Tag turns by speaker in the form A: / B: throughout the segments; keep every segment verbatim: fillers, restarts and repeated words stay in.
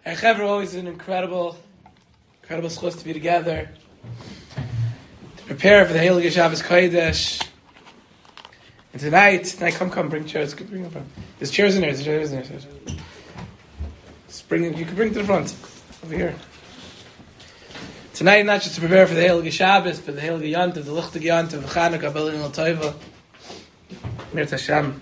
A: And Chevra, always an incredible, incredible schus to be together, to prepare for the Heilige Shabbos Kodesh. And tonight, tonight, come, come, bring chairs. Bring them. There's chairs in there. There's chairs in there. Just bring them. You can bring them to the front, over here. Tonight, not just to prepare for the Heilige Shabbos, but the Heilige Yontif, the Lichtig Yontif, the Chanukah, Belin Al Tova, Mir Tashem.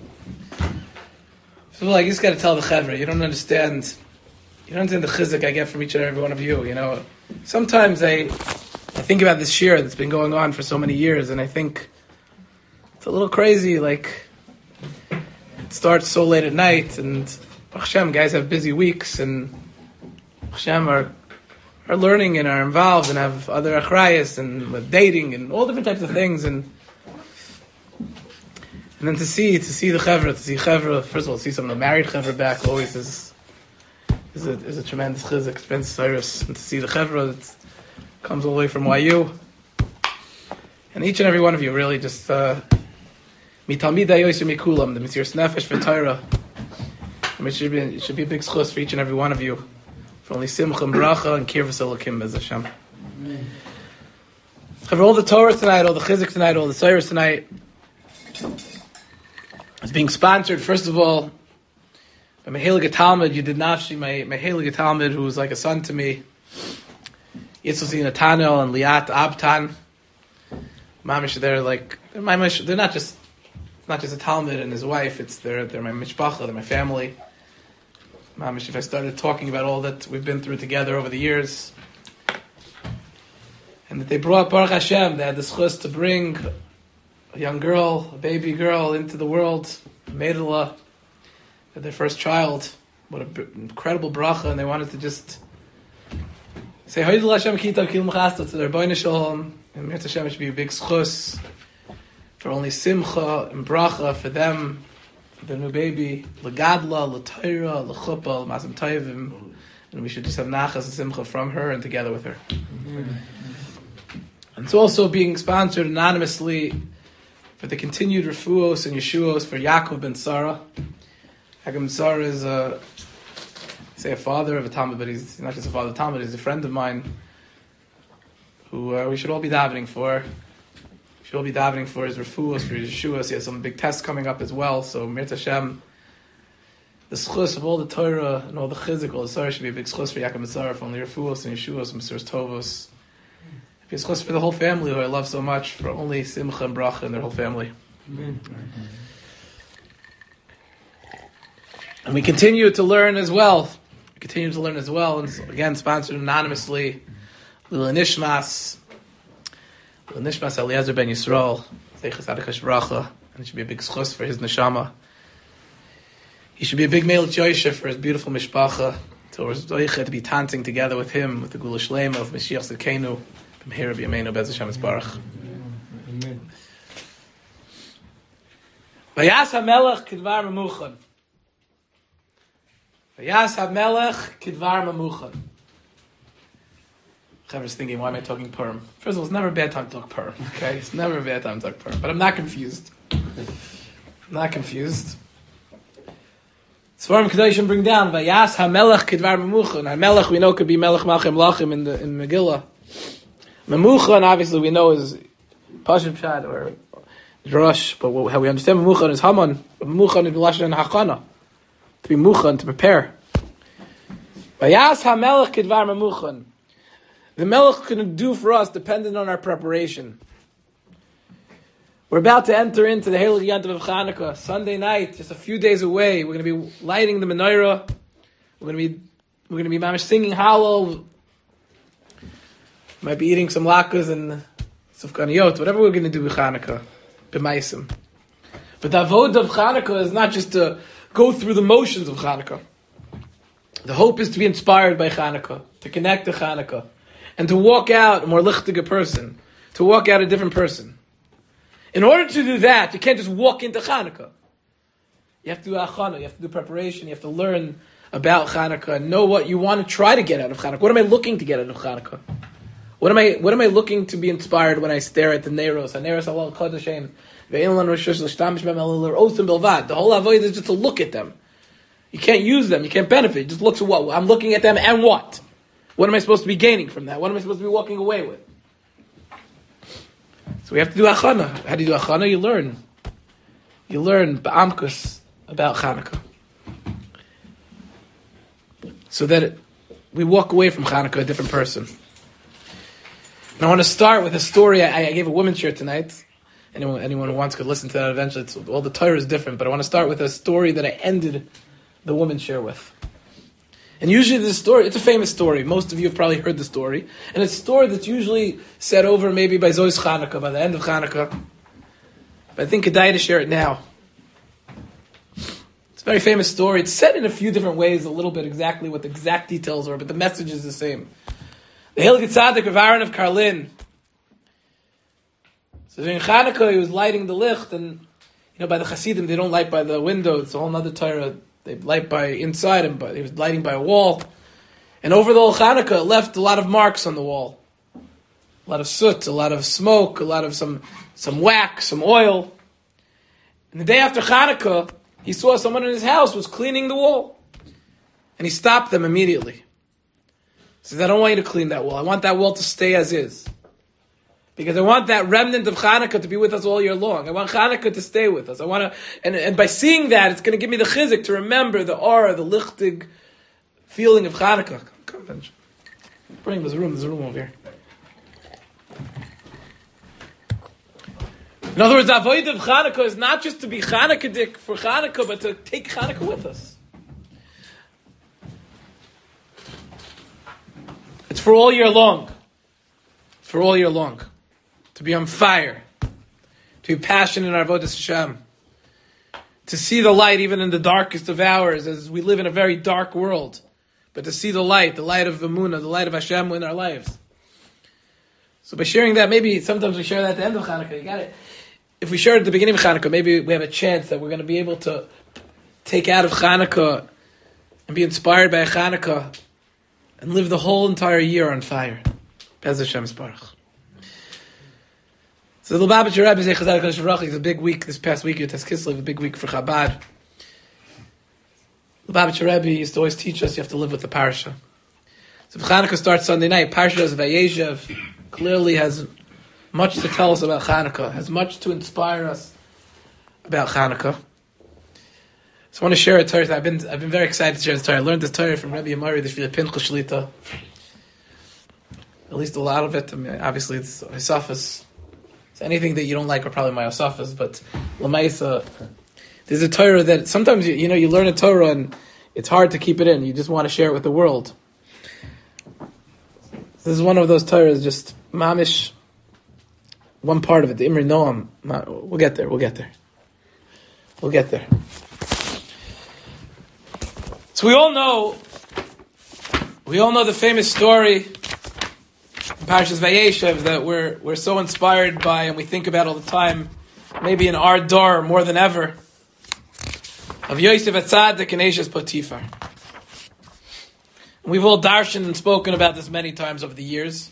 A: So, like, you just got to tell the Chevra, you don't understand. You don't understand the chizuk I get from each and every one of you. You know, sometimes I, I think about this shir that's been going on for so many years, and I think it's a little crazy. Like, it starts so late at night, and Hashem, guys have busy weeks, and Hashem are are learning and are involved and have other achrayas and with dating and all different types of things, and and then to see to see the chevra, to see chevra. First of all, to see some of the married chevra back always is. Is a, is a tremendous chizuk, tremendous service, and to see the chevra that comes all the way from Y U, and each and every one of you really just mitalmidei yoser mikulam, the Mesiras Nefesh for Torah. It should be it should be a big schus for each and every one of you, for only simcha and bracha and kirvus elokim bez Hashem. Chevra, all the Torah tonight, all the chizuk tonight, all the service tonight is being sponsored. First of all, my Heilige Talmud, you did nafshi, my my Heilige Talmud, who was like a son to me, Yitzchak Natanel and Liat Abtan. Mamish, they're like they're my they're not just it's not just a Talmud and his wife. It's they're they're my mishpacha, they're my family. Mamish, if I started talking about all that we've been through together over the years, and that they brought Baruch Hashem, they had the schus to bring a young girl, a baby girl, into the world, Meidela. Their first child, what an incredible bracha, and they wanted to just say Hoydel Hashem Kitav Kil Mechasta to their Boine Shalom, and Mir Tashem should be a big schus for only simcha and bracha for them, for their new baby, Legadla, L'Torah, L'Chuppah, L'Masam Toivim, and we should just have nachas and simcha from her and together with her. Mm-hmm. And it's also being sponsored anonymously for the continued refuos and yeshuos for Yaakov ben Sarah. Yaakov Sarah is a, say a father of a Talmud, but he's not just a father of a Talmud, he's a friend of mine who uh, we should all be davening for. We should all be davening for his refuos, for his yeshuas. He has some big tests coming up as well, so Mir Tashem, the schus of all the Torah and all the chizuk, all the Sarah should be a big schus for Yaakov Sarah, for only refuos and yeshuas and Mesiras Tovos. It'd be a schus for the whole family who I love so much, for only simcha and bracha and their whole family. Amen. And we continue to learn as well. We continue to learn as well. And again, sponsored anonymously, Lil Nishmas, Lil Nishmas Eliezer ben Yisrael, Zeichas Adikash Bracha, and it should be a big schus for his neshama. He should be a big male Joisha for his beautiful mishpacha, to be dancing together with him, with the Gula Shlema of Mashiach Zekenu, B'mehera B'yameinu Bez Hashem Yisbarach. Amen. Vayas HaMelech Kidvar Memuchan. Vayas HaMelech Kidvar Memuchan. Chaver's thinking, why am I talking Purim? First of all, it's never a bad time to talk Purim. Okay, it's never a bad time to talk Purim. But I'm not confused. I'm not confused. Svarim Kedoshim bring down Vayas HaMelech Kidvar Memuchan. HaMelech we know could be Melech Malchem Lachim in the in Megillah. Memuchan obviously we know is Pashim Shad or Rosh, but how we understand Memuchan is Haman. But Memuchan is B'Lashon Hachana, to be Muchan, to prepare. Vayas HaMelech Kidvar Memuchan. The Melech can do for us dependent on our preparation. We're about to enter into the Heilige Yontif of Chanukah, Sunday night, just a few days away. We're going to be lighting the menorah. We're going to be we're going to be mamish singing Hallel. Might be eating some latkes and sufganiyot, whatever we're going to do with Chanukah, b'maisim. But the avodah of Chanukah is not just to go through the motions of Chanukah. The hope is to be inspired by Chanukah, to connect to Chanukah, and to walk out a more lichtige person, to walk out a different person. In order to do that, you can't just walk into Chanukah. You have to do achana, you have to do preparation, you have to learn about Chanukah, and know what you want to try to get out of Chanukah. What am I looking to get out of Chanukah? What am I What am I looking to be inspired when I stare at the Neiros? The Neiros Allah Kodeshein, the whole avodah is just to look at them. You can't use them. You can't benefit. It just looks at what? I'm looking at them and what? What am I supposed to be gaining from that? What am I supposed to be walking away with? So we have to do achana. How do you do achana? You learn. You learn ba'amkus about Chanukah. So that it, we walk away from Chanukah a different person. And I want to start with a story. I, I gave a women's share tonight. Anyone, anyone who wants could listen to that eventually. It's, all the Torah is different, but I want to start with a story that I ended the women's share with. And usually this story, it's a famous story. Most of you have probably heard the story. And it's a story that's usually said over maybe by Zois Chanukah, by the end of Chanukah. But I think Kedai to share it now. It's a very famous story. It's said in a few different ways, a little bit exactly what the exact details are, but the message is the same. The Hilgit Tzaddik of Aaron of Karlin. So during Chanukah, he was lighting the licht, and you know, by the Hasidim, they don't light by the window. It's a whole other Torah. They light by inside, and by, he was lighting by a wall. And over the whole Chanukah, it left a lot of marks on the wall. A lot of soot, a lot of smoke, a lot of some, some wax, some oil. And the day after Chanukah, he saw someone in his house was cleaning the wall. And he stopped them immediately. He says, I don't want you to clean that wall. I want that wall to stay as is. Because I want that remnant of Chanukah to be with us all year long. I want Chanukah to stay with us. I want to, and, and by seeing that, it's going to give me the chizik to remember the aura, the lichtig feeling of Chanukah. Come, come, bring, there's a room, there's a room over here. In other words, the avodah of Chanukah is not just to be Chanukah for Chanukah, but to take Chanukah with us. It's for all year long. It's for all year long. To be on fire. To be passionate in our avodas Hashem. To see the light even in the darkest of hours, as we live in a very dark world. But to see the light, the light of Emunah, the light of Hashem in our lives. So by sharing that, maybe sometimes we share that at the end of Chanukah. You got it. If we share it at the beginning of Chanukah, maybe we have a chance that we're going to be able to take out of Chanukah and be inspired by a Chanukah and live the whole entire year on fire. Bez Hashem Yisparach. So the Lubavitcher Rebbe Zeh Chazal Kodesh Baruch Hu, it's a big week this past week. Yud Tes Kislev, a big week for Chabad. Lubavitcher Rebbe used to always teach us you have to live with the parasha. So if Chanukah starts Sunday night, Parashat Vayeshev clearly has much to tell us about Chanukah, has much to inspire us about Chanukah. So I want to share a Torah. I've been I've been very excited to share this Torah. I learned this Torah from Rebbe Amari, the Shvila Pinchas Shlita. At least a lot of it. I mean, obviously, it's Isafas. So anything that you don't like are probably my Isafas, but Lamaisa, there's a Torah that sometimes you, you know you learn a Torah and it's hard to keep it in. You just want to share it with the world. This is one of those Torahs, just mamish. One part of it, the Imri Noam. We'll get there. We'll get there. We'll get there. So we all know, we all know the famous story in Parashas Vayeshev that we're we're so inspired by and we think about all the time, maybe in our dor more than ever, of Yosef HaTzadik and Eshes Potifar. We've all darshan and spoken about this many times over the years.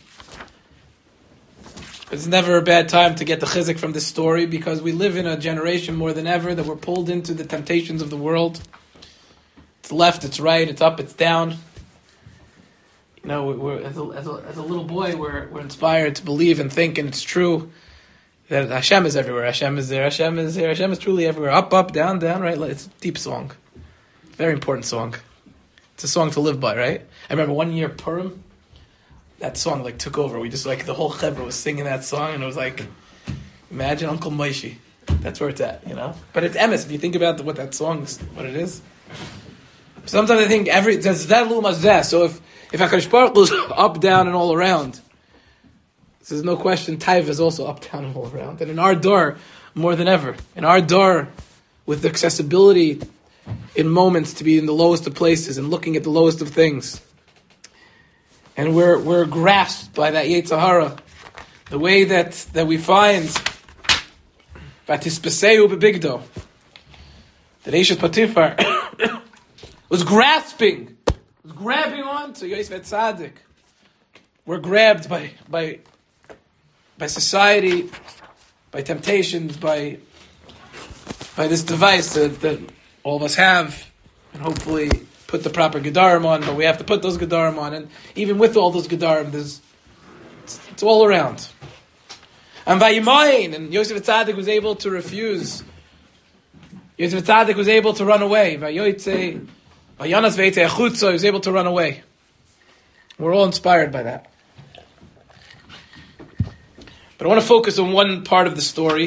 A: It's never a bad time to get the chizik from this story because we live in a generation more than ever that we're pulled into the temptations of the world. It's left, it's right, it's up, it's down. You know, we're, as, a, as, a, as a little boy, we're, we're inspired to believe and think, and it's true that Hashem is everywhere. Hashem is there, Hashem is here, Hashem is truly everywhere. Up, up, down, down, right? It's a deep song. Very important song. It's a song to live by, right? I remember one year, Purim, that song like took over. We just like, the whole chevra was singing that song, and it was like, imagine Uncle Moshe. That's where it's at, you know? But it's emes, if you think about the, what that song is, what it is. Sometimes I think every, there's that little mazeh, so if, if HaKadosh Baruch Hu is up, down, and all around, there's no question, Taiv is also up, down, and all around. And in our door, more than ever, in our door, with the accessibility in moments to be in the lowest of places and looking at the lowest of things, and we're we're grasped by that Yetzer Hara, the way that, that we find Vatispeseu bebigdo, that Eshes Potifar was grasping, was grabbing on to Yosef HaTzadik. We're grabbed by by by society, by temptations, by by this device that, that all of us have, and hopefully put the proper Gedarim on, but we have to put those Gedarim on, and even with all those Gedarim, there's, it's, it's all around. And Vayimayin, and Yosef Tzaddik was able to refuse. Yosef Tzaddik was able to run away. Vayoytze, Vayanas Veitze Achutza, he was able to run away. We're all inspired by that. But I want to focus on one part of the story.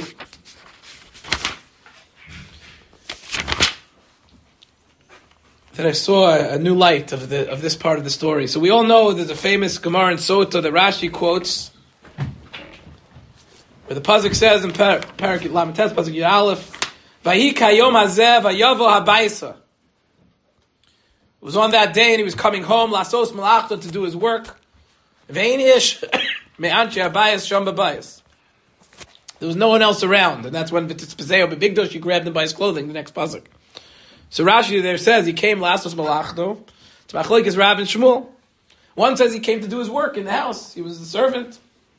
A: That I saw a, a new light of the of this part of the story. So we all know there's a famous Gemara in Sota that Rashi quotes, where the pasuk says in Parak Lamed Tes, pasuk Yud Aleph, "Vahi kayom hazeh vayavo habayisa." It was on that day, and he was coming home, lasos malachto, to do his work. Vein ish me'anche habayis sham babayis. There was no one else around, and that's when V'titzpezeo bebigdosh, he grabbed him by his clothing. The next pasuk. So Rashi there says he came lasos malachto to machlokes Rav and Shmuel. One says he came to do his work in the house. He was the servant.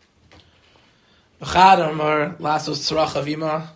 A: V'chad amar lasos tzarach avima.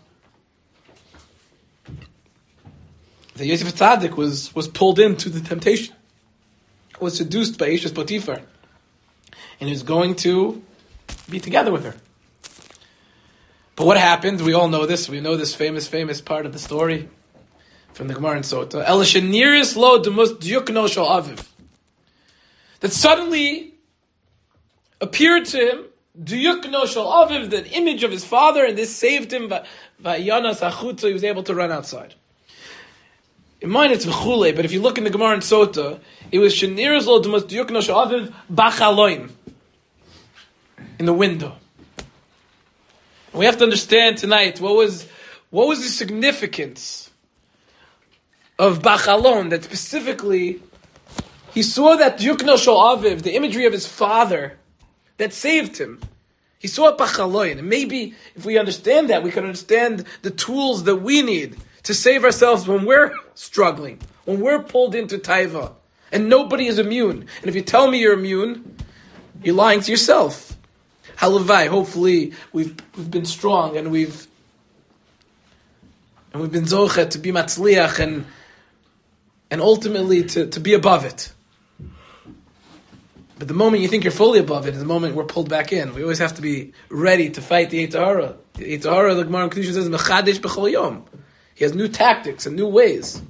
A: The Yosef Tzaddik was was pulled into the temptation, was seduced by Ishes Potiphar, and he was going to be together with her. But what happened? We all know this. We know this famous, famous part of the story from the Gemara in Sota. El sheniris lo demus dyukno shel aviv. That suddenly appeared to him dyukno shel aviv, the image of his father, and this saved him. Vayanas achutza, he was able to run outside. In mine it's v'chule, but if you look in the Gemara in Sota, it was sheniris lo demus dyukno shel aviv bachaloin, in the window. And we have to understand tonight what was what was the significance of Bachalon, that specifically he saw that Yukno Shel Aviv, the imagery of his father, that saved him. He saw Bachalon, and maybe if we understand that, we can understand the tools that we need to save ourselves when we're struggling, when we're pulled into taiva, and nobody is immune. And if you tell me you're immune, you're lying to yourself. Halavai, hopefully we've we've been strong and we've and we've been zochet to be matzliach and and ultimately to, to be above it. But the moment you think you're fully above it is the moment we're pulled back in. We always have to be ready to fight the Yetzer Hara. The Yetzer Hara, the Gemara in Kedusha says, Mechadesh b'chol yom. He has new tactics and new ways.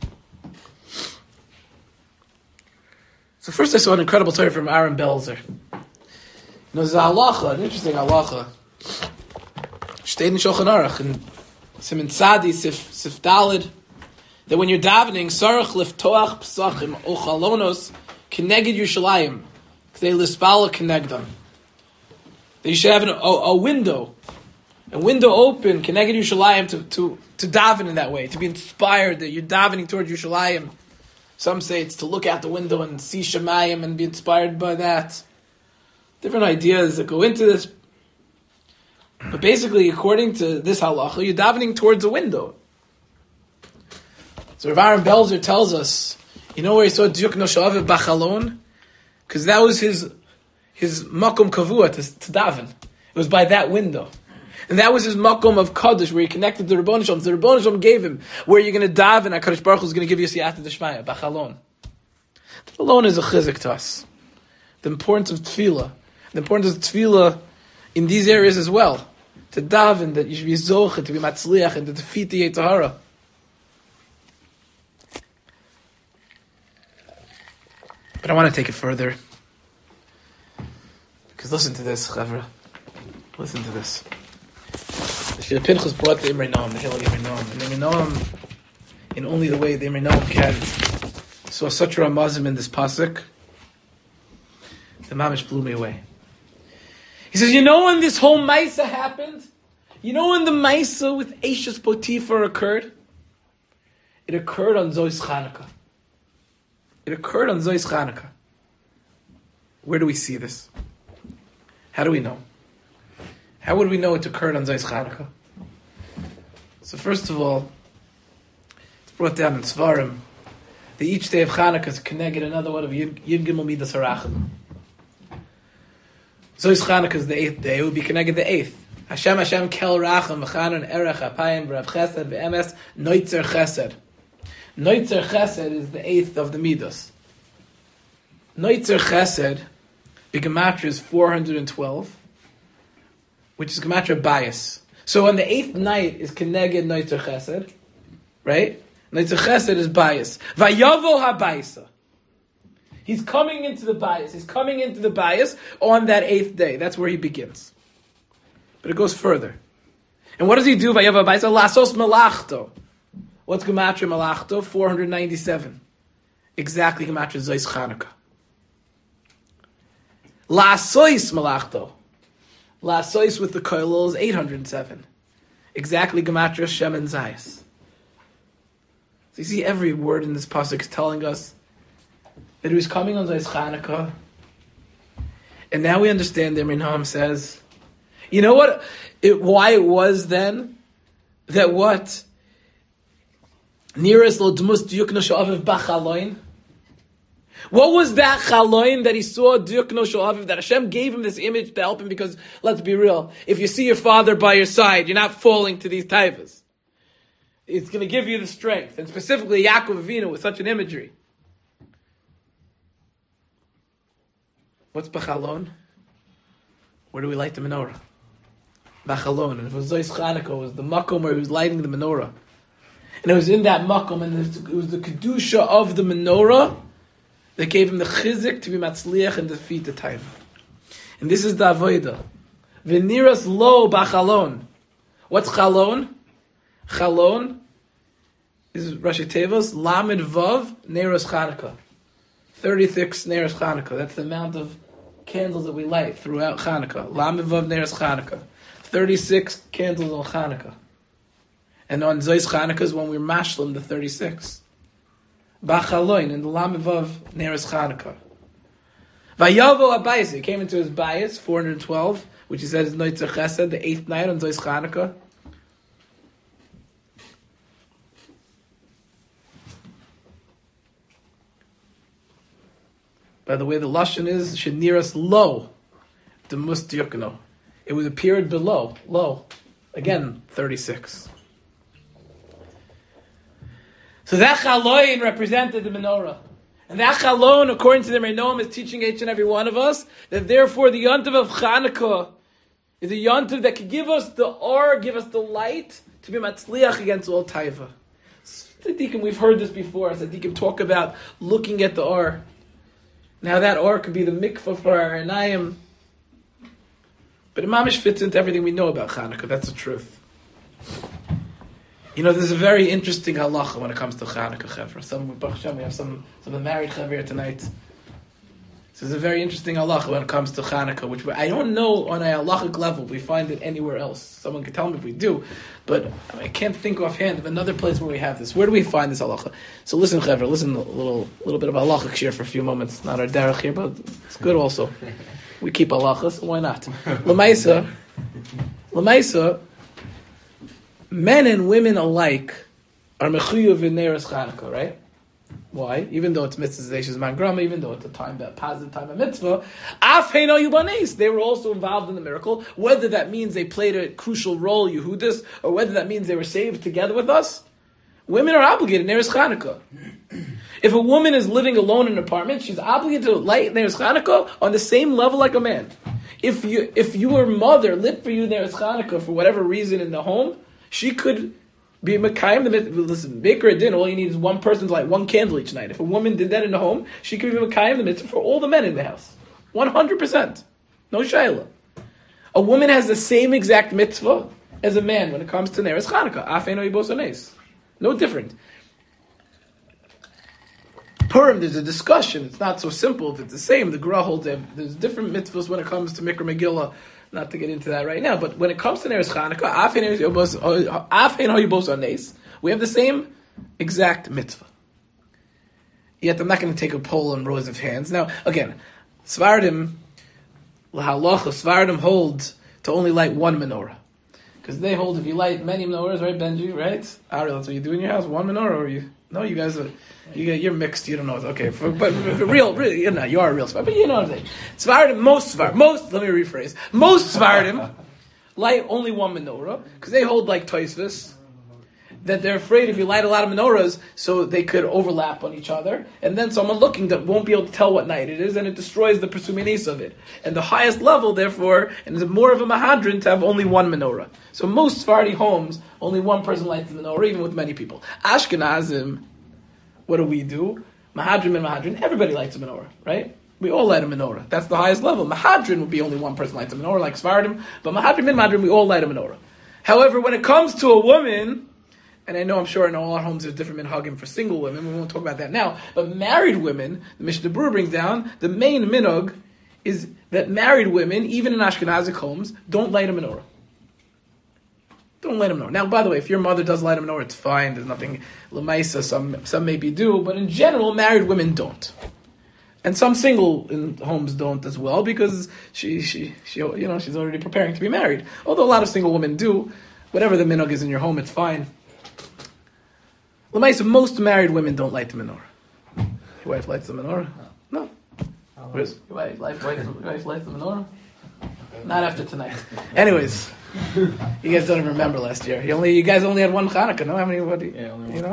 A: So first I saw an incredible story from Aaron Belzer. You know, there's a halacha, an interesting halacha. Shtei in Shulchan Aruch, and Siman Tzadi, Sif, Sif Dalid, that when you're davening, Sarach liftoach psachim o chalonos keneged Yerushalayim, k'dei lispala kenegdam. That you should have an, a, a window, a window open, keneged Yerushalayim, to, to, to daven in that way, to be inspired that you're davening towards Yerushalayim. Some say it's to look out the window and see Shemayim and be inspired by that. Different ideas that go into this. But basically, according to this halacha, you're davening towards a window. So Rav Aaron Belzer tells us, you know where he saw Dyukno Shel Aviv Bachalon? Because that was his his makom kavua to, to daven. It was by that window. And that was his makom of Kaddish, where he connected to the Rebbeinu Shalom. The Rebbeinu Shalom gave him, where you're going to daven, HaKadosh Baruch Hu is going to give you siyata d'shmaya, Bachalon. Alone is a chizik to us. The importance of tefillah. The importance of tefillah in these areas as well. To daven, that you should be zocheh, to be matzliach, and to defeat the Yetzer Hara. But I want to take it further. Because listen to this, Chavra. Listen to this. The Shir Pinchas brought the Imrei Noam, the hill of Imrei Noam. And Imrei Noam, in only the way the Imrei Noam can, saw such a ramazim in this pasuk, the mamish blew me away. He says, you know when this whole Maisa happened? You know when the Maisa with Eishes Potiphar occurred? It occurred on Zois Chanukah. It occurred on Zois Chanukah. Where do we see this? How do we know? How would we know it occurred on Zois Chanukah? So first of all, it's brought down in Svarim that each day of Chanukah is connected another one of Yud Gimel Midas Harachim. Zois Chanukah is the eighth day. It would be connected the eighth. Hashem Hashem kel racham v'chanon erech apayim v'rav chesed v'emes noitzer chesed. Noitzer Chesed is the eighth of the Midas. Noitzer Chesed, the Gematria is four hundred twelve, which is Gematria bias. So on the eighth night is Keneged Noitzer Chesed, right? Noitzer Chesed is bias. Vayavo ha-baisa. He's coming into the bias. He's coming into the bias on that eighth day. That's where he begins. But it goes further. And what does he do? Vayavo ha-baisa. Lasos melachto. What's Gematria melachto? four hundred ninety-seven. Exactly Gematria Zois Chanukah. Lasois melachto. Lasois with the koilol is eight hundred seven. Exactly Gematria Shem and Zayas. So you see, every word in this pasuk is telling us that he was coming on Zayis Chanukah. And now we understand that Rinham says, you know what? It, why it was then that what? Nearest lo dmus diyukno sha'aviv b'chaloin. What was that chaloin that he saw diyukno sha'aviv, that Hashem gave him this image to help him? Because let's be real, if you see your father by your side, you're not falling to these taivas. It's going to give you the strength, and specifically Yaakov Avinu with such an imagery. What's b'chalon? Where do we light the menorah? B'chalon. And if it was Zois Chanukah, it was the makom where he was lighting the menorah. And it was in that makom, and it was the kedusha of the menorah that gave him the chizik to be matzliach and defeat the taiva. And this is the avodah. V'niras lo b'chalon. What's chalon? Chalon is Rashi Tevos, Lamed Vav, Neiros Chanukah. thirty-six Neiros Chanukah. That's the amount of candles that we light throughout Chanukah. Lamed Vav, Neiros Chanukah. thirty-six candles on Chanukah. And on Zois Chanukah is when we're mashlim the thirty-six. Bachaloin, in the Lamed Vav, Neiros Chanukah. Vayavo Abayis, he came into his bias, four hundred twelve, which he said is Noitzer Chesed, the eighth night on Zois Chanukah. By the way, the lashon is sheniras low, the mustiyukno. It was a period below, low. Again, thirty-six. So that chaloin represented the menorah. And that chalon, according to the Reinom, is teaching each and every one of us that therefore the yontiv of Chanukah is a yontiv that can give us the or, give us the light to be matzliach against all taiva. Tzaddikim, we've heard this before. Tzaddikim talk about looking at the or. Now that or could be the mikvah for our anayim. But it mamish fits into everything we know about Chanukah. That's the truth. You know, there's a very interesting halacha when it comes to Chanukah chevra. Some, Baruch Hashem, we have some, some married chevra here tonight. So there's a very interesting halacha when it comes to Chanukah, which I don't know on a halachic level we find it anywhere else. Someone can tell me if we do, but I can't think offhand of another place where we have this. Where do we find this halacha? So listen, chevra, listen a little, little bit of halachic share for a few moments. Not our derech here, but it's good also. We keep halachas, why not? L'maisa, l'maisa, men and women alike are mechuyuv in Neiros Chanukah, right? Why? Even though it's mitzvah zeishes man grama, even though it's a time that positive time of mitzvah, af heino yubanes, they were also involved in the miracle. Whether that means they played a crucial role, Yehudis, or whether that means they were saved together with us, women are obligated in Neiros Chanukah. If a woman is living alone in an apartment, she's obligated to light Neiros Chanukah on the same level like a man. If you if your mother lit for you Neiros Chanukah for whatever reason in the home, she could be Mekayim the mitzvah. Listen, baker a din, all you need is one person to light one candle each night. If a woman did that in the home, she could be Mekayim the mitzvah for all the men in the house. one hundred percent. No shayla. A woman has the same exact mitzvah as a man when it comes to Neiros Chanukah. Afeino yibos anes. No different. Purim, there's a discussion. It's not so simple. It's the same. The Gra holds that there's different mitzvahs when it comes to Mikra Megillah. Not to get into that right now, but when it comes to Neiros Chanukah, we have the same exact mitzvah. Yet I'm not going to take a poll on rows of hands. Now, again, Svardim, L'halacha, Svardim holds to only light one menorah. Because they hold if you light many menorahs, right, Benji, right? Ariel, that's what you do in your house, one menorah, or you... No, you guys are, you, you're mixed, you don't know. Okay, for, but for real, really, you know, you are a real Svardim, but you know what I'm saying. Svardim, most Svardim, most, let me rephrase, most Svardim light only one menorah, because they hold like Tosfos, that they're afraid if you light a lot of menorahs, so they could overlap on each other, and then someone looking that won't be able to tell what night it is, and it destroys the persuminis of it. And the highest level, therefore, and it's more of a mahadrin to have only one menorah. So most Sephardi homes, only one person lights the menorah, even with many people. Ashkenazim, what do we do? Mahadrin and mahadrin, everybody lights a menorah, right? We all light a menorah. That's the highest level. Mahadrin would be only one person lights a menorah, like Sephardim, but mahadrin and mahadrin, we all light a menorah. However, when it comes to a woman, and I know I'm sure in all our homes there's different minhagim for single women, we won't talk about that now, but married women, the Mishnah Berurah brings down, the main minhag is that married women, even in Ashkenazic homes, don't light a menorah. Don't light a menorah. Now, by the way, if your mother does light a menorah, it's fine, there's nothing lemaisa, some, some maybe do, but in general, married women don't. And some single in homes don't as well, because she, she, she, you know, she's already preparing to be married. Although a lot of single women do. Whatever the minhag is in your home, it's fine. L'maisa, most married women don't light the menorah. Your wife lights the menorah? No. Where's your wife, wife, wife, your wife lights the menorah? Not after tonight. Anyways, you guys don't even remember last year. You only, you guys only had one Hanukkah. No, how many? What? Yeah, only one. You know.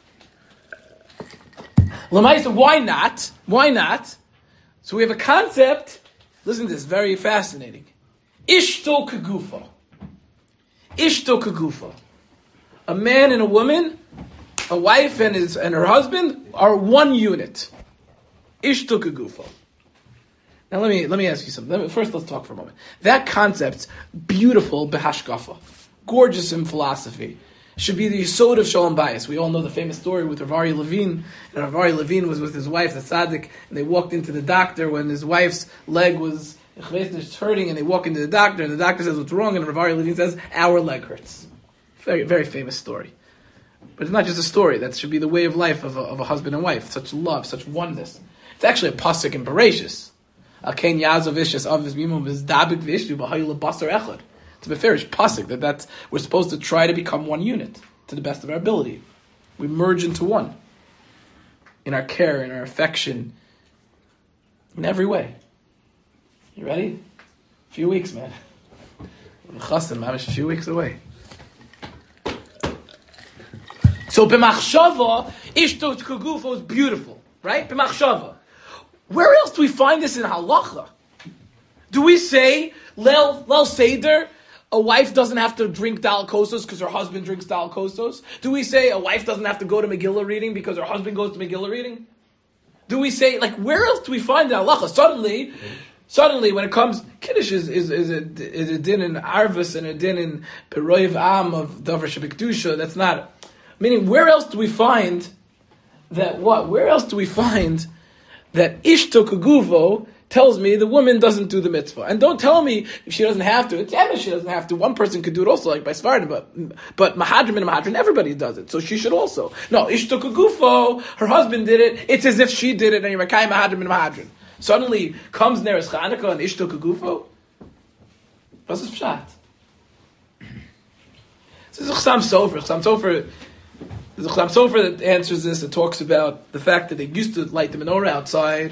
A: L'maisa, why not? Why not? So we have a concept. Listen to this, very fascinating. Ishto kegufo. Ishto kegufo. A man and a woman, a wife and his and her husband are one unit. Ishto kegufo. Now let me let me ask you something. Let me, first, let's talk for a moment. That concept's beautiful behashkafa, gorgeous in philosophy. Should be the yesod of Shalom Bayis. We all know the famous story with Rav Aryeh Levine. And Rav Aryeh Levine was with his wife, the tzaddik, and they walked into the doctor when his wife's leg was hurting, and they walk into the doctor, and the doctor says, what's wrong? And Rav Aryeh Levine says, our leg hurts. Very, very famous story. But it's not just a story. That should be the way of life of a, of a husband and wife. Such love, such oneness. It's actually a pasuk in Bereshis. Akein Yazav Ishas Aviz Mimum V'zdabik V'ishtu B'hayu L'Basar Echad. It's a beferish pasuk that that's, we're supposed to try to become one unit to the best of our ability. We merge into one in our care, in our affection, in every way. You ready? A few weeks, man. Chassan, I'm a few weeks away. So b'machshava, ishto kegufo is beautiful, right? B'machshava. Where else do we find this in halacha? Do we say lel lel seder? A wife doesn't have to drink Dal Kosos because her husband drinks Dal Kosos? Do we say a wife doesn't have to go to Megillah reading because her husband goes to Megillah reading? Do we say, like, where else do we find that halacha? Suddenly, suddenly, when it comes, Kiddush is, is, is, a, is a din in Arvus and a din in Peroiv Am of Davar Shabikdusha. That's not, meaning, where else do we find that what? Where else do we find that Ishto Kegufo tells me the woman doesn't do the mitzvah? And don't tell me if she doesn't have to. It's emes she doesn't have to. One person could do it also, like by Sephardim, but but Mahadrim and Mahadrim, everybody does it, so she should also. No, Ishto Kegufo, her husband did it, it's as if she did it, and you're Makai Mahadrim and Mahadrim. Suddenly comes Neres Chanukah and Ishto Kegufo? What's this pshat? This is Chassam Sofer. Chassam Sofer, there's a Chassam Sofer that answers this. It talks about the fact that they used to light the menorah outside.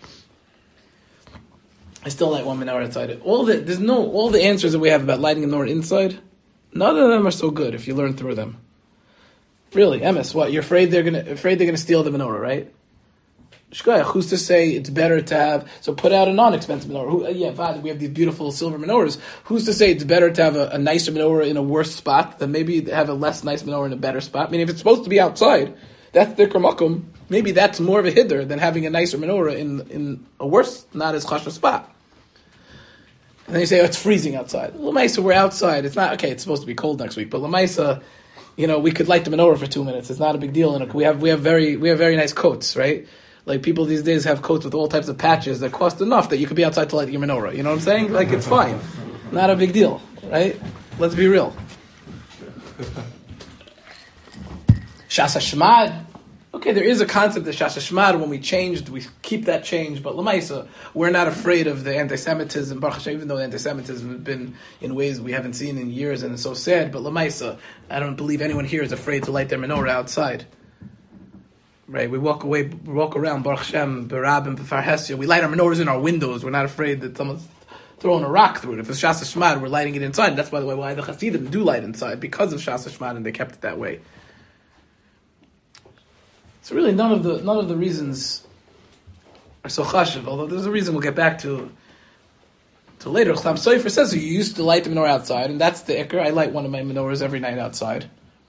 A: I still light one menorah outside. All the there's no all the answers that we have about lighting a menorah inside. None of them are so good if you learn through them. Really, emes, what you're afraid they're gonna afraid they're gonna steal the menorah, right? Shkoyach, who's to say it's better to have so put out a non-expensive menorah? Who, uh, yeah, Vad, we have these beautiful silver menorahs. Who's to say it's better to have a, a nicer menorah in a worse spot than maybe have a less nice menorah in a better spot? I mean, if it's supposed to be outside, that's the makom. Maybe that's more of a hiddur than having a nicer menorah in in a worse, not as chashuv spot. And then you say, oh, it's freezing outside. Lamaisa, we're outside. It's not, okay, it's supposed to be cold next week, but Lamaisa, you know, we could light the menorah for two minutes. It's not a big deal. And we have, we have very, we have very nice coats, right? Like people these days have coats with all types of patches that cost enough that you could be outside to light your menorah. You know what I'm saying? Like, it's fine. Not a big deal, right? Let's be real. Shas Hashmad. Okay, there is a concept of Shas Hashmad. When we changed, we keep that change. But Lamaisa, we're not afraid of the anti-Semitism. Baruch Hashem, even though the anti-Semitism has been in ways we haven't seen in years, and it's so sad. But Lamaisa, I don't believe anyone here is afraid to light their menorah outside. Right? We walk away, we walk around Baruch Hashem, Barab and B'far Hesya. We light our menorahs in our windows. We're not afraid that someone's throwing a rock through it. If it's Shas Shmad, we're lighting it inside. And that's by the way why the Hasidim do light inside, because of Shas Shmad, and they kept it that way. So really, none of the none of the reasons are so chashiv. Although there's a reason we'll get back to to later. Chassam Sofer says so you used to light the menorah outside, and that's the ikr. I light one of my menorahs every night outside,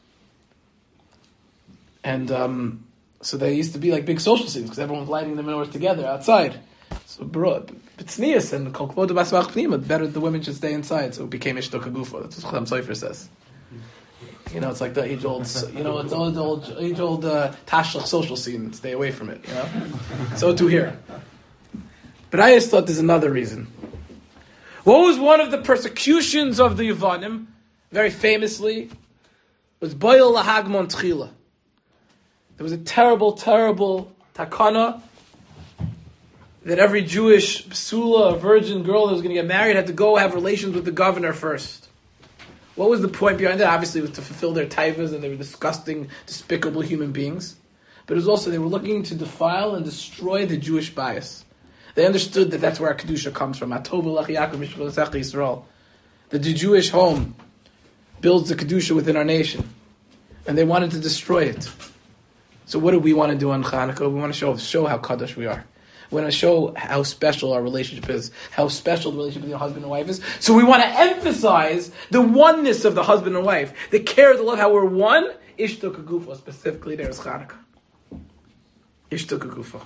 A: and um, so they used to be like big social scenes because everyone was lighting the menorahs together outside. So B'tznius and Kol Kvod Basmach Pnima, better the women should stay inside. So it became Ishto Kagufo. That's what Chassam Sofer says. You know, it's like the age-old, you know, it's all the old, age-old uh, Tashlach social scene. Stay away from it, you know? So too here. But I just thought there's another reason. What was one of the persecutions of the Yevanim, very famously, was Boil Lahagmon Tchila. There was a terrible, terrible takana that every Jewish psula, a virgin girl that was going to get married, had to go have relations with the governor first. What was the point behind that? Obviously, it was to fulfill their taivas, and they were disgusting, despicable human beings. But it was also, they were looking to defile and destroy the Jewish bias. They understood that that's where our Kedusha comes from. That the Jewish home builds the Kedusha within our nation. And they wanted to destroy it. So what do we want to do on Chanukah? We want to show, show how Kaddish we are. We want to show how special our relationship is, how special the relationship between husband and wife is. So we want to emphasize the oneness of the husband and wife, the care, the love, how we're one. Ishto Kagufo, specifically there is Chanukah. Ishto Kagufo.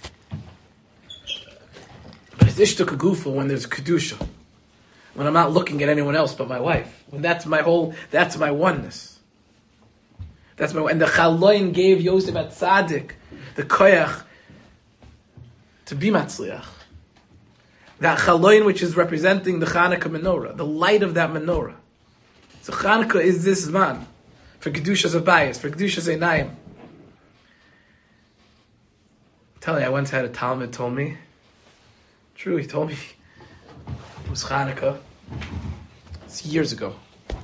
A: But it's Ishto Kagufo when there's Kedusha. When I'm not looking at anyone else but my wife. When that's my whole, that's my oneness. That's my, and the Chaloin gave Yosef at Tzaddik the koyach to be matzliach. That chaloin which is representing the Chanukah menorah, the light of that menorah. So Chanukah is this man for Kedushas Abayis, for Kedushas Einayim. I'm telling you, I once had a Talmud told me, true, he told me it was Chanukah. It's years ago.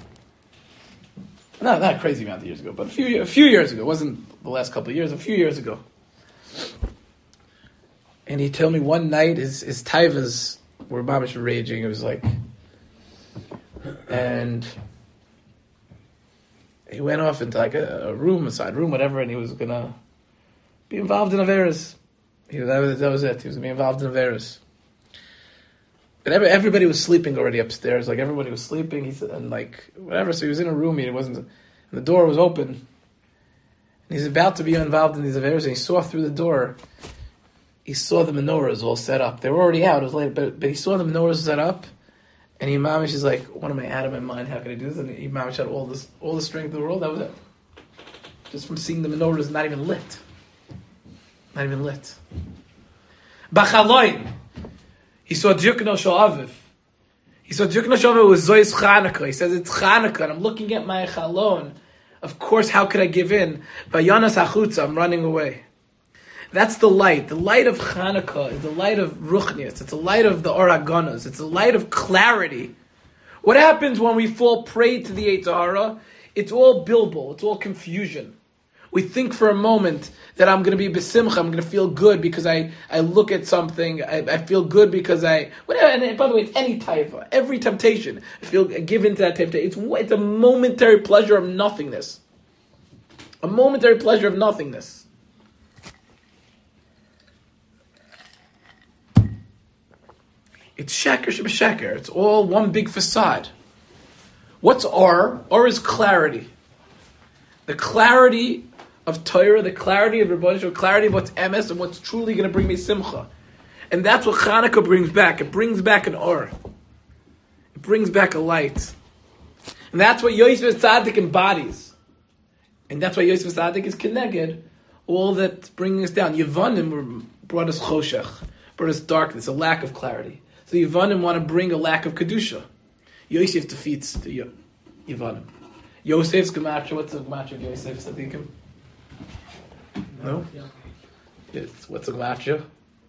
A: No, not a crazy amount of years ago, but a few a few years ago. It wasn't the last couple of years, a few years ago. And he told me one night his, his taivas were mamish raging. It was like, and he went off into like a, a room, a side room, whatever, and he was gonna be involved in Averas. He that was that was it. He was gonna be involved in Averas. But every, everybody was sleeping already upstairs. Like everybody was sleeping. He said, and like whatever. So he was in a room. He wasn't, and the door was open. And he's about to be involved in these Averas, and he saw through the door. He saw the menorahs all set up. They were already out. It was late, but, but he saw the menorahs set up, and he mamish is like, "What am I out of my mind? How can I do this?" And he mamish had all this, all the strength of the world. That was it. Just from seeing the menorahs not even lit, not even lit. Bachaloin, he saw Jukno Shalaviv. He saw Jukno Shalaviv was Zois Chanukah. He says it's Chanukah, and I'm looking at my chalon. Of course, how could I give in? Vayanas hachutza, I'm running away. That's the light. The light of Chanukah is the light of Ruchnius. It's the light of the Oragonas. It's the light of clarity. What happens when we fall prey to the Yetzer Hara? It's all bilbul. It's all confusion. We think for a moment that I'm going to be besimcha. I'm going to feel good because I, I look at something. I, I feel good because I... Whatever. And by the way, it's any taiva. Every temptation. I feel give into that temptation. It's, it's a momentary pleasure of nothingness. A momentary pleasure of nothingness. It's sheker shebesheker. It's all one big facade. What's Or? Or is clarity. The clarity of Torah, the clarity of Rebbeinu Shalom, clarity of what's emes and what's truly going to bring me simcha. And that's what Chanukah brings back. It brings back an Or. It brings back a light. And that's what Yosef Tzaddik embodies. And that's why Yosef Tzaddik is connected. All that's bringing us down. Yevanim brought us choshech, brought us darkness, a lack of clarity. So the Yevanim want to bring a lack of Kedusha. Yosef defeats the Yevanim. Yosef's gematria, what's the gematria of Yosef Tzaddikim? No? Yes. What's the gematria?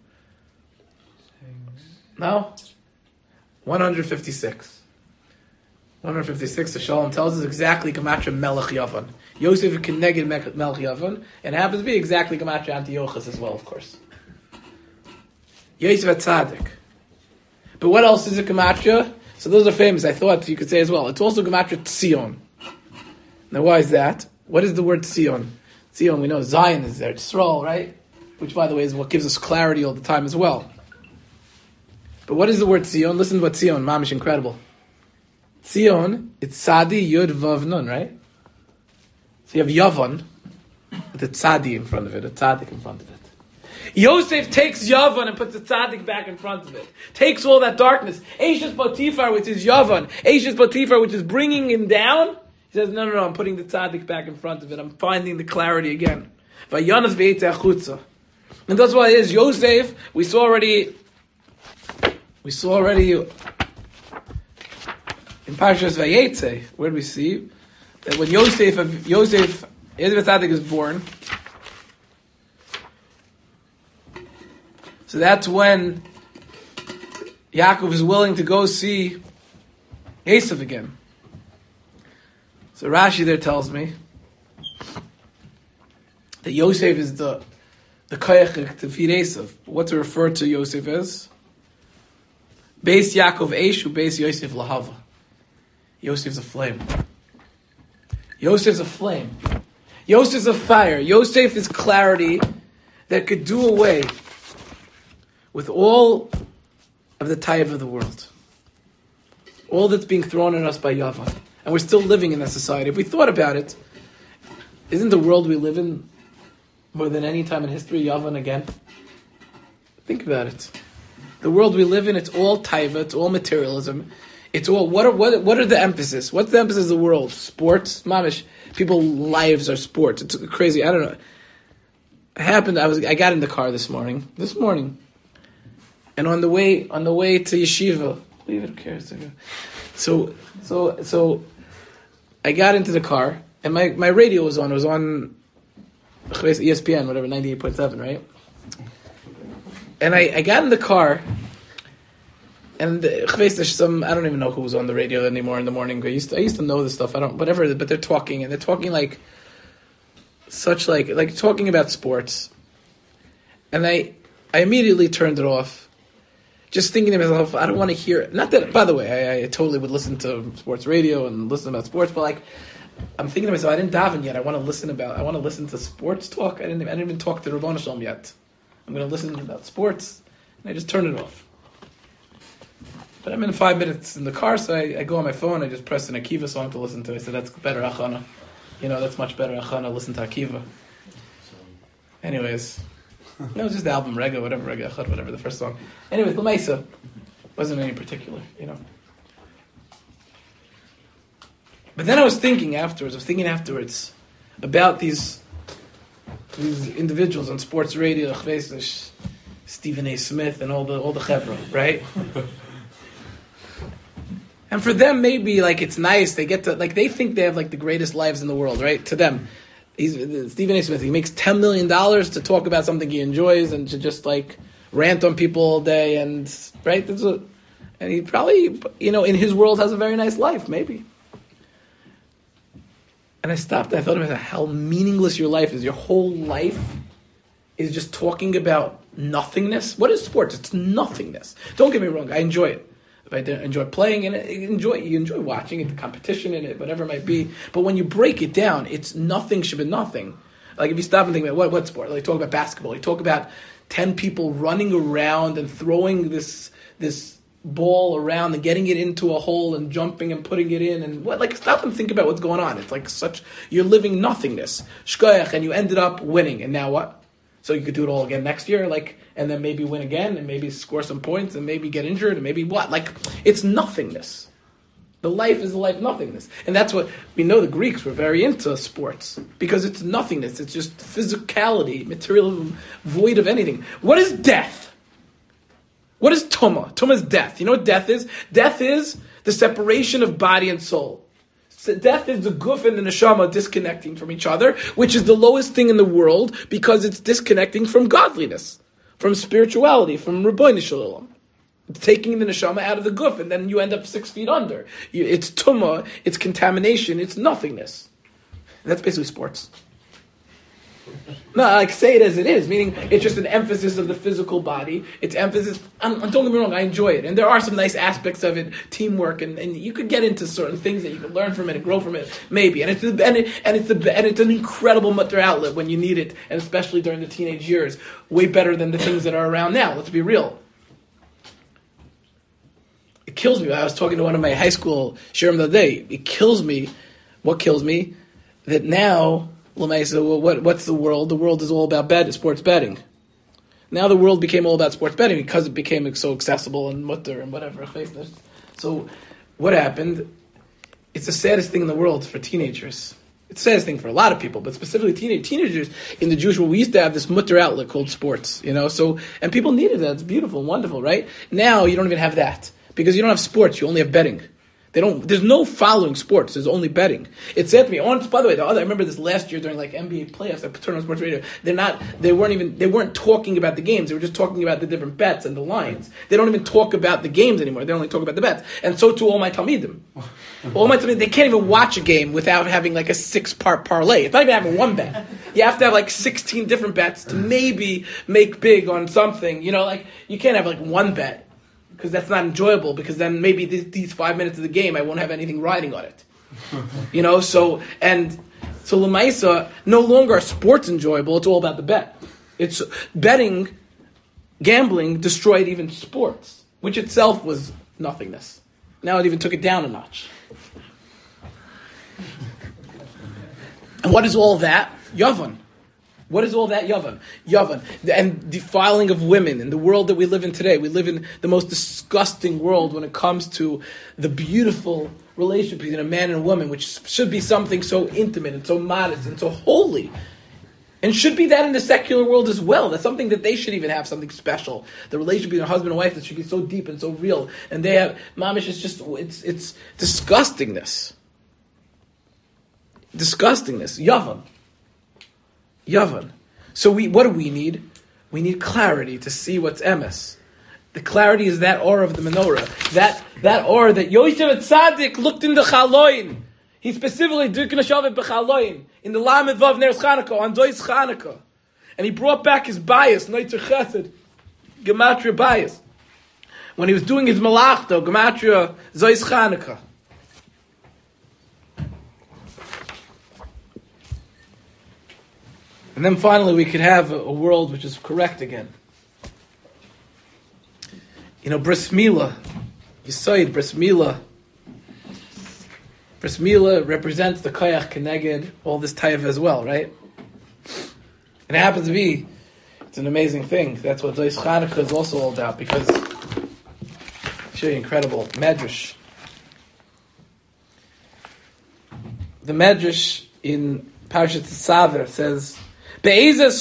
A: No? one hundred fifty-six. one hundred fifty-six, the Shalom tells us exactly gematria Melech Yavan. Yosef can negate Melech Yavan, and it happens to be exactly gematria Antiochus as well, of course. Yosef at Tzaddik. But what else is a gematria? So those are famous. I thought you could say as well. It's also gematria Tzion. Now, why is that? What is the word Tzion? Tzion, we know Zion is there, Yisrael, right? Which, by the way, is what gives us clarity all the time as well. But what is the word Tzion? Listen to what Tzion, mamish, incredible. Tzion, it's Sadi Yud Vav Nun, right? So you have Yavan with a Tzadi in front of it, a Tzadik in front of it. Yosef takes Yavan and puts the Tzaddik back in front of it. Takes all that darkness. Eishes Potiphar, which is Yavan. Eishes Potiphar, which is bringing him down. He says, no, no, no, I'm putting the Tzaddik back in front of it. I'm finding the clarity again. Vayanas ve'etze achutza. And that's why it is. Yosef, we saw already, we saw already in Parshas Vayetze, where do we see? That when Yosef, Yosef, Yosef Tzaddik is born, so that's when Yaakov is willing to go see Yosef again. So Rashi there tells me that Yosef is the the koyach to feed Yosef. What to refer to Yosef as? Beis Yaakov Eshu, Beis Yosef Lahava. Yosef's a flame. Yosef's a flame. Yosef's a fire. Yosef is clarity that could do away with all of the taiv of the world. All that's being thrown at us by Yavan. And we're still living in that society. If we thought about it, isn't the world we live in more than any time in history Yavan again? Think about it. The world we live in, it's all taiva, it's all materialism. It's all, what are, what, what are the emphasis? What's the emphasis of the world? Sports? Mamish. People's lives are sports. It's crazy. I don't know. It happened, I was, I got in the car this morning. This morning. And on the way, on the way to yeshiva, leave it, who cares? So, so, so, I got into the car, and my, my radio was on. It was on E S P N, whatever, ninety-eight point seven, right? And I, I got in the car, and there's some, I don't even know who was on the radio anymore in the morning. I used to, I used to know this stuff. I don't, whatever. But they're talking, and they're talking like such like like talking about sports. And I I immediately turned it off, just thinking to myself, I don't want to hear it. Not that, by the way, I, I totally would listen to sports radio and listen about sports, but like I'm thinking to myself, I didn't daven yet. I want to listen about. I want to listen to sports talk. I didn't. I didn't even talk to Rabbanu Shalom yet. I'm going to listen about sports, and I just turn it off. But I'm in five minutes in the car, so I, I go on my phone, I just press an Akiva song to listen to. I said, that's better Achana. You know, that's much better Achana, listen to Akiva. Anyways, no, it's just the album, Rega, whatever, Rega Achad, whatever, the first song. Anyways, L'maisa, wasn't any particular, you know. But then I was thinking afterwards, I was thinking afterwards about these these individuals on sports radio, Stephen A. Smith and all the all the chevra, right? And for them, maybe like it's nice. They get to like they think they have like the greatest lives in the world, right? To them, he's Stephen A. Smith. He makes ten million dollars to talk about something he enjoys and to just like rant on people all day, and right. That's what, and he probably, you know, in his world has a very nice life, maybe. And I stopped. I thought about how meaningless your life is. Your whole life is just talking about nothingness. What is sports? It's nothingness. Don't get me wrong. I enjoy it. I enjoy playing in it. Enjoy you enjoy watching it, the competition in it, whatever it might be. But when you break it down, it's nothing should be nothing. Like if you stop and think about what what sport, like talk about basketball, you talk about ten people running around and throwing this this ball around and getting it into a hole and jumping and putting it in and what like stop and think about what's going on. It's like such you're living nothingness. Shkoyach, and you ended up winning, and now what? So you could do it all again next year, like, and then maybe win again, and maybe score some points, and maybe get injured, and maybe what? Like, it's nothingness. The life is the life nothingness. And that's what, we know the Greeks were very into sports, because it's nothingness. It's just physicality, materialism, void of anything. What is death? What is Tumah? Tumah is death. You know what death is? Death is the separation of body and soul. So death is the guf and the neshama disconnecting from each other, which is the lowest thing in the world because it's disconnecting from godliness, from spirituality, from Rabbeinu Shalom. It's taking the neshama out of the guf, and then you end up six feet under. You, it's tumah, it's contamination, it's nothingness. And that's basically sports. No, like say it as it is, meaning it's just an emphasis of the physical body. It's emphasis. I'm, I'm don't get me wrong, I enjoy it, and there are some nice aspects of it, teamwork, and, and you could get into certain things that you can learn from it and grow from it, maybe. And it's and it, and it's a, and it's an incredible mutter outlet when you need it, and especially during the teenage years, way better than the things that are around now. Let's be real. It kills me. I was talking to one of my high school shirim the other day. It kills me. What kills me? That now. So what, what's the world? The world is all about bet, sports betting. Now the world became all about sports betting because it became so accessible and mutter and whatever. So what happened? It's the saddest thing in the world for teenagers. It's the saddest thing for a lot of people, but specifically teenage, teenagers in the Jewish world. We used to have this mutter outlet called sports, you know. So and people needed that. It's beautiful and wonderful, right? Now you don't even have that because you don't have sports. You only have betting. They don't. There's no following sports. There's only betting. It said to me. On, by the way, the other, I remember this last year during like N B A playoffs. I turned on sports radio. They're not. They weren't even. They weren't talking about the games. They were just talking about the different bets and the lines. They don't even talk about the games anymore. They only talk about the bets. And so too all my talmidim. all my talmidim. They can't even watch a game without having like a six-part parlay. It's not even having one bet. You have to have like sixteen different bets to maybe make big on something. You know, like you can't have like one bet. Because that's not enjoyable, because then maybe these, these five minutes of the game, I won't have anything riding on it. You know, so, and, so Lamaisa, no longer are sports enjoyable, it's all about the bet. It's, betting, gambling, destroyed even sports, which itself was nothingness. Now it even took it down a notch. And what is all that? Yavan. What is all that? Yavan. Yavan. And defiling of women in the world that we live in today. We live in the most disgusting world when it comes to the beautiful relationship between a man and a woman, which should be something so intimate and so modest and so holy. And should be that in the secular world as well. That's something that they should even have something special. The relationship between a husband and wife that should be so deep and so real. And they have, mamish, it's just, it's, it's disgustingness. Disgustingness. Yavan. Yavan. So we, what do we need? We need clarity to see what's emes. The clarity is that aura of the menorah. That that aura that Yosef Tzaddik looked in the chaloin. He specifically did Knashavet b'chaloin in the Lamed Vav Neres Chanukah on Zois Chanukah, and he brought back his bias, Neitzer Chesed, Gematria bias, when he was doing his malachto, Gematria Zois Chanukah. And then finally we could have a, a world which is correct again. You know, Bris Milah, Yesod, Bris Milah. Bris Milah represents the Koyach Keneged, all this Taiv as well, right? And it happens to be, it's an amazing thing. That's what Zois Chanukah is also all about, because it's really incredible. Medrash. The Medrash in Parashat Tzaver says, Aaron,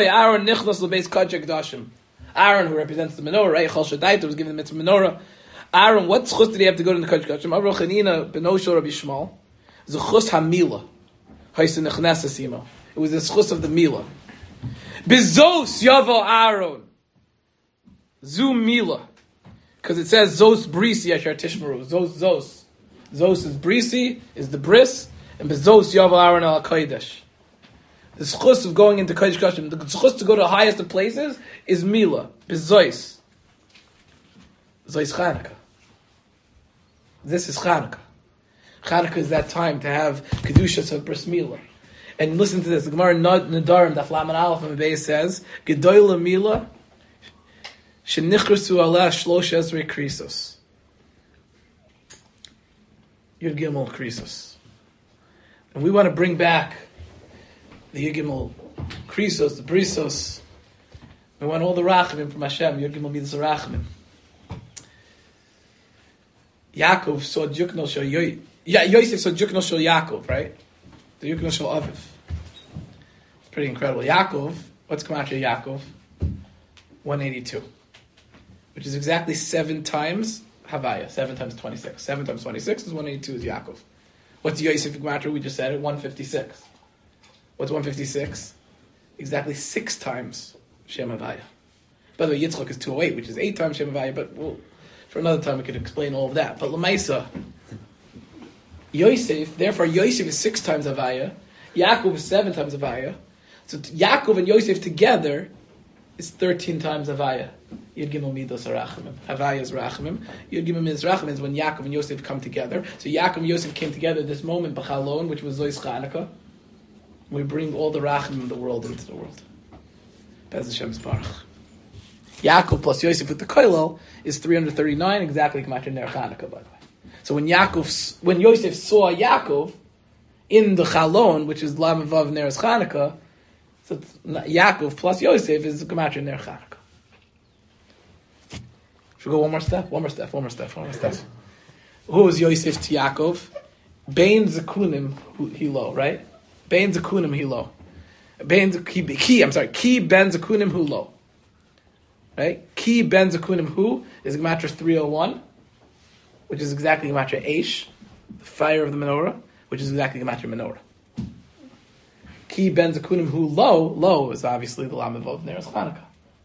A: who represents the menorah, right? Chol Shadaita was given the mitzvah menorah. Aaron, what schus did he have to go to the Kodesh Kodashim? Avro Chanina benoshel Rabbi Shmuel. Zechus hamila. Ha'isen nechnesas imo. It was the schus of the mila. Bezos yavo Aaron. Zu mila. Because it says Zos brisi ashar tishmaru. Zos zos. Zos is brisi, is the bris, and bezos yavo Aaron al kodesh. The schus of going into Kodesh Kodashim, the schus to go to the highest of places is Mila, Bezois. Zois Chanukah. This is Chanukah. Chanukah is that time to have Kedushas of Bris Milah. And listen to this, the Gemara Nadarim, Daf Laman Aleph and Beis says, Gedoyla Mila, Shenichrasu Allah Shlosh Ezrei Krisos. Yud Gimel Krisos. And we want to bring back the Yigimel Krisos, the Brisos. We want all the Rachamim from Hashem. Yigimel Midas Rachamim. Yaakov saw Yukno Shel Yosef. Yeah, Yosef saw Yukno Shel Yaakov, right? The Yukno Shel Aviv. It's pretty incredible. Yaakov, what's come after Yaakov? one eighty-two. Which is exactly seven times Havaya. Seven times twenty-six. Seven times twenty-six is one eighty-two is Yaakov. What's Yosef Gematria? We just said it, one fifty-six. What's one fifty-six? Exactly six times Shem Havaya. By the way, Yitzchak is two oh eight, which is eight times Shem Havaya, but we'll, for another time we could explain all of that. But Lamaisa, Yosef, therefore Yosef is six times Havaya, Yaakov is seven times Havaya. So Yaakov and Yosef together is thirteen times Havaya. Yud Gimel Midos Rachamim. Havaya is Rachamim. Yud Gimel Midos Rachamim is when Yaakov and Yosef come together. So Yaakov and Yosef came together at this moment, B'chalon, which was Zois Chanukah. We bring all the Rachamim of the world into the world. Bez Hashem's Baruch. Yaakov plus Yosef with the Koilel is three hundred thirty-nine, exactly Gematria Ner Chanukah, by the way. So when Yaakov, when Yosef saw Yaakov in the Chalon, which is Lam Vav Neres Chanukah, so Yaakov plus Yosef is Gematria Ner Chanukah. Should we go one more step? One more step, one more step, one more step. Who was Yosef to Yaakov? Bein Zekunim Hilo, right? Bein Zekunim Hilo. Bein Zekunim, Ki, I'm sorry, Ki Ben Zekunim Hulo. Right? Ki Ben Zekunim Hu is Gematria three oh one, which is exactly Gematria Eish, the fire of the menorah, which is exactly Gematria menorah. Ki Ben Zekunim Hu Lo, Lo is obviously the Lam of Neres Chanukah.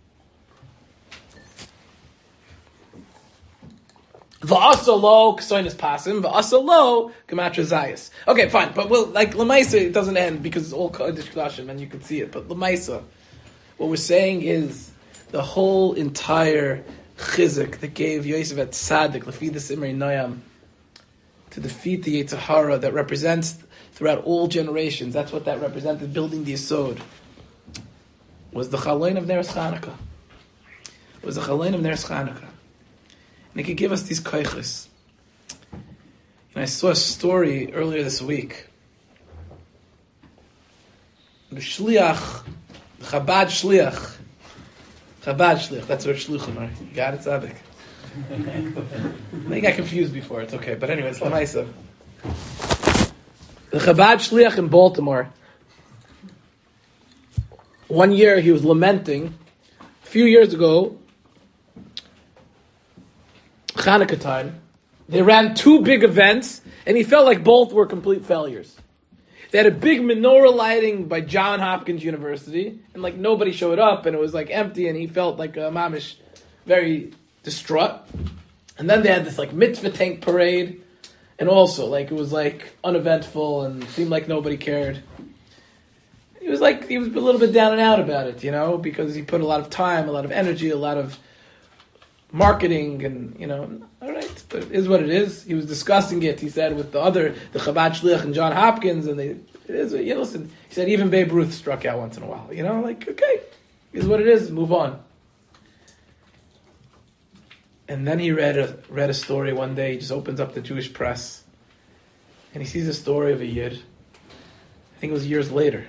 A: V'asa lo k'soinus pasim, v'asa lo gematria zayis. Okay, fine, but well, like Lamaisa, it doesn't end because it's all Kodesh Kodashim and you can see it. But Lamaisa, what we're saying is the whole entire chizik that gave Yosef at Tzaddik Lefidus Imrei Noyam to defeat the Yetzer Hara that represents throughout all generations. That's what that represented, building the Yesod. Was the Chalein of Neres Chanukah. Was the Chalein of Neres Chanukah. And it could give us these koiches. And I saw a story earlier this week. The shliach, the Chabad shliach, Chabad shliach. That's what shluchim are. You got it, Tzaddik. I think I got confused before. It's okay, but anyways, l'maisa. The Chabad shliach in Baltimore. One year he was lamenting. A few years ago, Chanukah time, they ran two big events, and he felt like both were complete failures. They had a big menorah lighting by Johns Hopkins University, and like nobody showed up, and it was like empty, and he felt like a mamish, very distraught. And then they had this like mitzvah tank parade, and also like it was like uneventful and seemed like nobody cared. He was like he was a little bit down and out about it, you know, because he put a lot of time, a lot of energy, a lot of marketing, and you know, all right, but it is what it is. He was discussing it, he said, with the other, the Chabad Shliach and Johns Hopkins, and they, it is, you know, listen, he said even Babe Ruth struck out once in a while, you know, like, okay, it is what it is, move on. And then he read a, read a story one day, he just opens up the Jewish press, and he sees a story of a Yid, I think it was years later.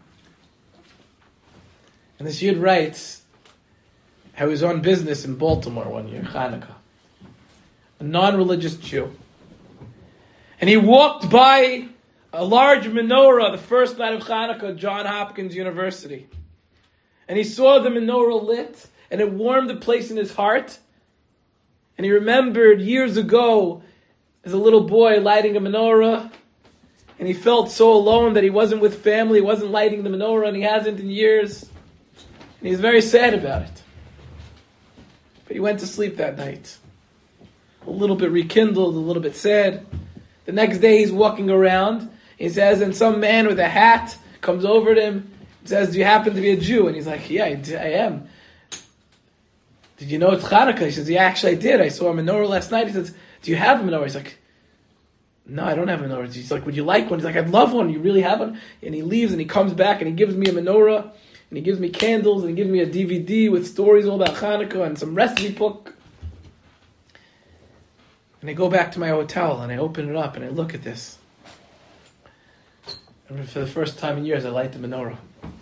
A: And this Yid writes, how he was on business in Baltimore one year, Chanukah. A non-religious Jew. And he walked by a large menorah the first night of Chanukah at Johns Hopkins University. And he saw the menorah lit, and it warmed a place in his heart. And he remembered years ago, as a little boy, lighting a menorah. And he felt so alone that he wasn't with family, he wasn't lighting the menorah, and he hasn't in years. And he's very sad about it. But he went to sleep that night. A little bit rekindled, a little bit sad. The next day he's walking around. He says, and some man with a hat comes over to him and says, do you happen to be a Jew? And he's like, yeah, I, d- I am. Did you know it's Chanukah? He says, yeah, actually I did. I saw a menorah last night. He says, do you have a menorah? He's like, no, I don't have a menorah. He's like, would you like one? He's like, I'd love one. You really have one? And he leaves and he comes back and he gives me a menorah. And he gives me candles, and he gives me a D V D with stories all about Chanukah and some recipe book. And I go back to my hotel, and I open it up, and I look at this. And for the first time in years, I light the menorah.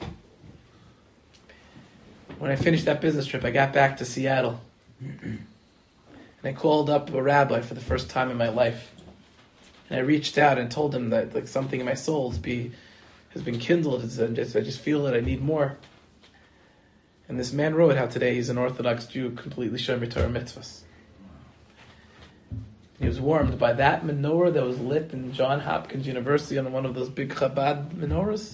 A: When I finished that business trip, I got back to Seattle. And I called up a rabbi for the first time in my life. And I reached out and told him that like something in my soul is be... has been kindled. It's, I, just, I just feel that I need more. And this man wrote how today he's an Orthodox Jew, completely Shomer Torah mitzvahs. And he was warmed by that menorah that was lit in Johns Hopkins University on one of those big Chabad menorahs.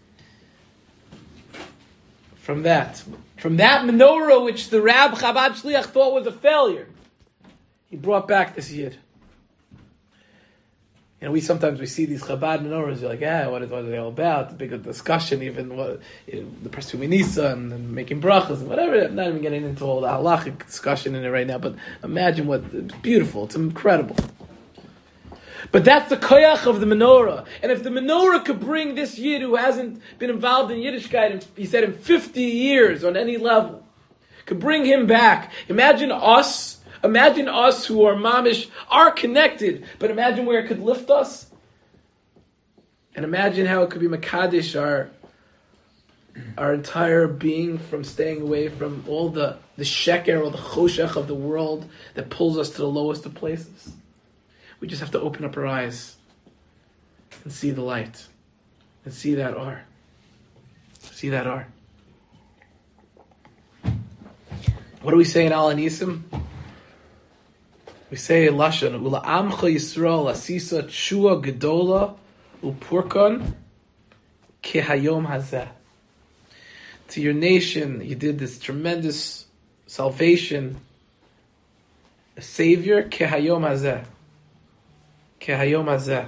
A: From that, from that menorah which the Rab Chabad Shliach thought was a failure, he brought back this Yid. You know, we sometimes we see these Chabad menorahs. You're like, yeah, what, is, what are they all about? The big discussion, even what you know, the Persumi Nisa and, and making brachas and whatever. I'm not even getting into all the halachic discussion in it right now. But imagine what it's beautiful. It's incredible. But that's the koyach of the menorah. And if the menorah could bring this Yid who hasn't been involved in Yiddishkeit, in, he said in fifty years on any level, could bring him back. Imagine us. Imagine us who are mamish, are connected, but imagine where it could lift us. And imagine how it could be Makadish, our, our entire being, from staying away from all the, the sheker or the choshech of the world that pulls us to the lowest of places. We just have to open up our eyes and see the light. And see that R. See that R. What do we say in Al Anisim? We say Lashon, Ula Amcha Yisrael Asisa Chua Gedola Upurkan Kehayom Hazeh. To your nation, you did this tremendous salvation, a savior, Kehayom Hazeh. Kehayom Hazeh.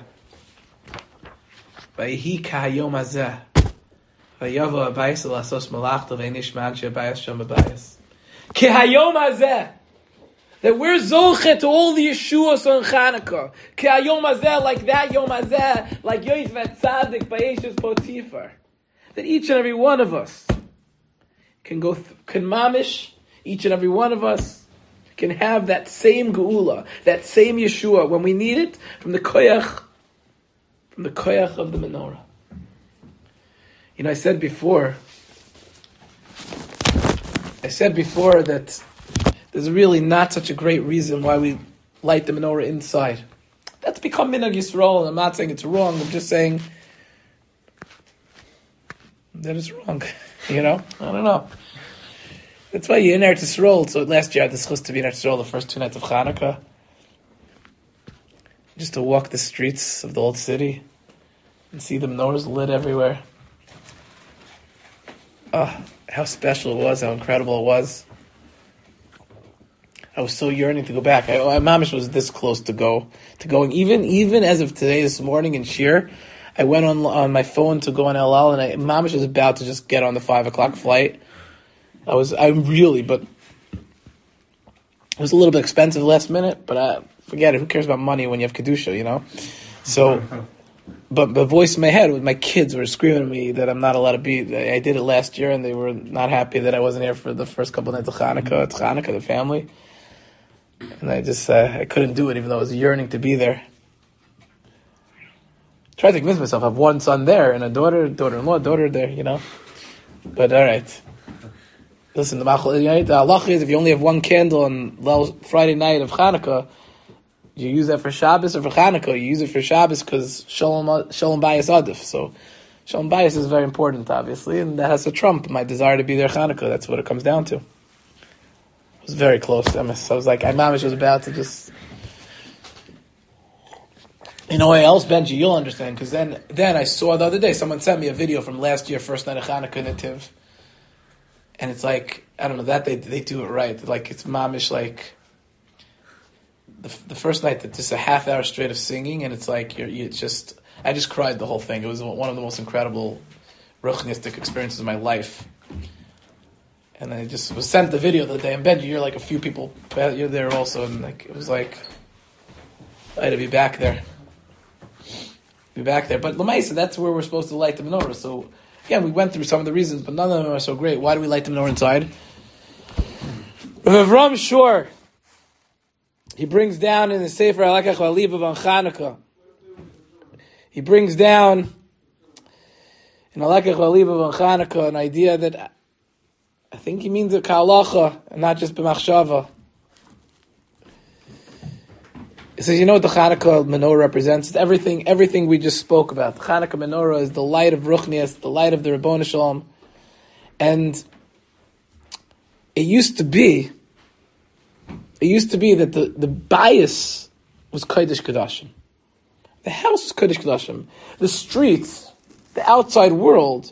A: Vayhi Kehayom Hazeh. Vayavo Abayis Lasos Malachta Veinish Manche Abayis Sham Abayis. Kehayom Hazeh. That we're zolchet to all the Yeshuas on Chanukah. Kehayom Hazeh, like that Yom Hazeh, like Yoyzvet Tzadik Ba'eshes Potifar. That each and every one of us can go, th- can mamish, each and every one of us can have that same geula, that same Yeshua when we need it from the koyach, from the koyach of the menorah. You know, I said before, I said before that there's really not such a great reason why we light the menorah inside. That's become Minhag Yisrael, and I'm not saying it's wrong, I'm just saying that it's wrong. You know? I don't know. That's why you're in Eretz Yisrael. So last year I had the chus to be in Eretz Yisrael the first two nights of Chanukah. Just to walk the streets of the old city and see the menorahs lit everywhere. Ah, oh, how special it was, how incredible it was. I was so yearning to go back. I, I mamish was this close to go to going. Even even as of today, this morning in Shir, I went on on my phone to go on El Al, and I, mamish was about to just get on the five o'clock flight. I was I really, but it was a little bit expensive last minute. But I forget it. Who cares about money when you have kedusha, you know? So, but the voice in my head was my kids were screaming at me that I'm not allowed to be. I did it last year, and they were not happy that I wasn't here for the first couple of nights of Chanukah. It's Chanukah, the family. And I just, uh, I couldn't do it, even though I was yearning to be there. Tried to convince myself I have one son there, and a daughter, daughter-in-law, daughter there, you know. But alright. Listen, the halacha is if you only have one candle on Friday night of Chanukah, you use that for Shabbos or for Chanukah. You use it for Shabbos because Shalom, Shalom Bayis Adif. So, Shalom Bayis is very important, obviously, and that has to trump my desire to be there Chanukah. That's what it comes down to. It was very close, Emes. I was like, I mamish was about to just... You know what else, Benji, you'll understand, because then then I saw the other day, someone sent me a video from last year, first night of Chanukah Nativ, and it's like, I don't know, that they they do it right. Like, it's mamish, like, the the first night, that just a half hour straight of singing, and it's like, you're, you just, I just cried the whole thing. It was one of the most incredible ruchnistic experiences of my life. And I just was sent the video the other day, and Benji, you're like a few people, you're there also, and like, it was like, I had to be back there. Be back there. But Lamaisa, that's where we're supposed to light the menorah. So, again, we went through some of the reasons, but none of them are so great. Why do we light the menorah inside? Rav Avram Shor, he brings down in the Sefer Halakach V'Alibav on Chanukah, he brings down in Halakach V'Alibav on Chanukah an idea that I think he means a ka'alacha and not just b'machshava. He says, you know what the Chanukah menorah represents? It's everything, everything we just spoke about. The Chanukah menorah is the light of Ruchnias, the light of the Ribbon Shalom. And it used to be, it used to be that the, the bias was Kodesh Kodashim. The house was Kodesh Kodashim. The streets, the outside world,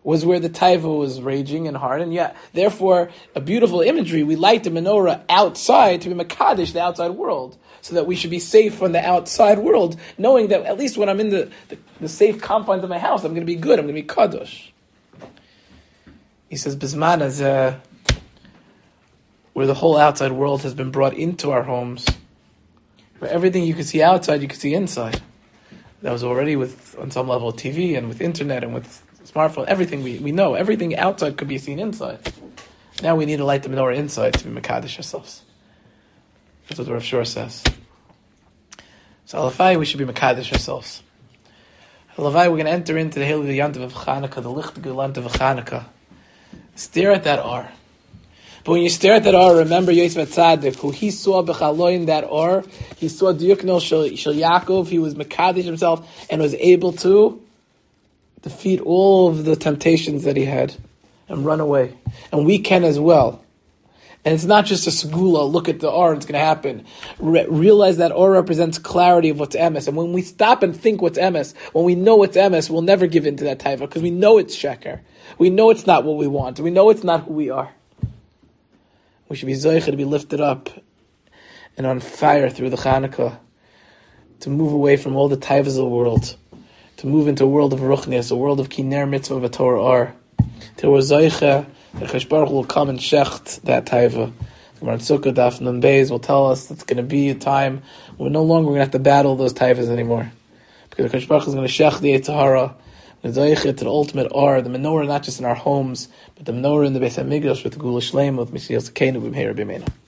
A: was where the taiva was raging and hard, and yeah, therefore, a beautiful imagery. We light the menorah outside to be makadosh, the outside world, so that we should be safe from the outside world, knowing that at least when I'm in the, the, the safe confines of my house, I'm going to be good, I'm going to be kadosh. He says, Bisman is uh, where the whole outside world has been brought into our homes, where everything you can see outside, you can see inside. That was already with, on some level, T V and with internet and with smartphone, everything we, we know, everything outside could be seen inside. Now we need to light the menorah inside to be mekadesh ourselves. That's what the Rav Shur says. So Alavai, we should be mekadesh ourselves. Alavai, we're going to enter into the hill of the Yantav of Chanukah, the Licht Gelantav of Chanukah. Stare at that R. But when you stare at that R, remember Yosef Tzaddik, who he saw b'chaloin that R, he saw Diukno Shel Yaakov, he was mekadesh himself, and was able to defeat all of the temptations that he had and run away. And we can as well. And it's not just a segula, look at the R, it's going to happen. Re- realize that R represents clarity of what's emes. And when we stop and think what's emes, when we know what's emes, we'll never give in to that taiva, because we know it's sheker. We know it's not what we want. We know it's not who we are. We should be zoicha to be lifted up and on fire through the Chanukah, to move away from all the taivas of the world, to move into a world of ruchnias, a world of kiner mitzvah v'torah ar. Till we're zoicha, the Kadosh Baruch Hu will come and shecht that taiva. The Gemara Sukkah Daf Nun Beis will tell us it's going to be a time when no longer we're going to have to battle those taivas anymore, because the Kadosh Baruch Hu is going to shecht the Yetzer Hara. The zoicha to the ultimate R, the menorah not just in our homes, but the menorah in the Beis HaMikdash with the Gula Shleima, with Messias Keinu b'Meir b'Meina.